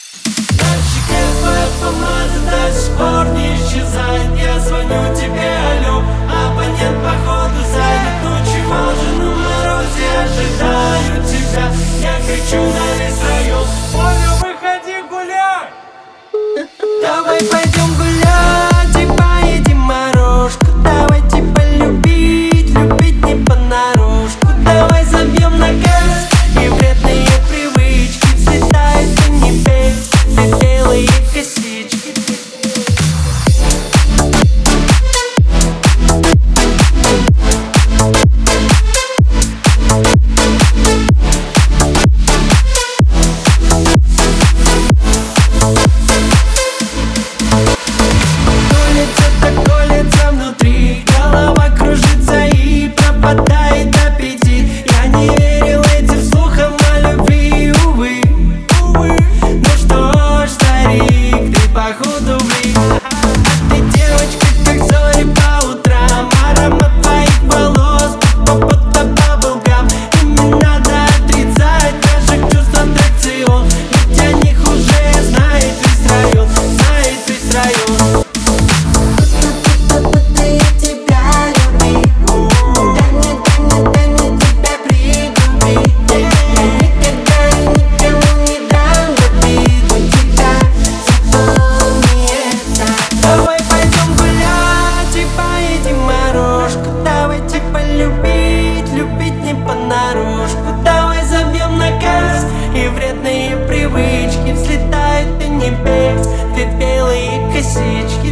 На щеке твоя помада до сих пор не исчезает. Я звоню тебе, алло, абонент походу занят. Ну чего же на морозе ожидаю тебя? Я кричу на весь район: Оля, выходи гулять! Давай пойдем гулять и поедем морожку. Давайте полюбить, любить не понарошку. Давай забьем на газ, и вредные привычки взлетают до небес, две белые косички. Колется внутри, голова кружится и пропадает аппетит. Я не верил этим слухам о любви, увы. Ну что ж, старик, ты походу влип. А ты девочка, как зори по утрам. Аромат твоих волос, будто баблгам. И не надо отрицать наших чувств аттракцион, ведь о них уже знает весь район, знает весь район. Давай пойдем гулять и поедем морожку. Давайте полюбить, любить не понарошку. Давай забьем на газ, и вредные привычки взлетают до небес, две белые косички.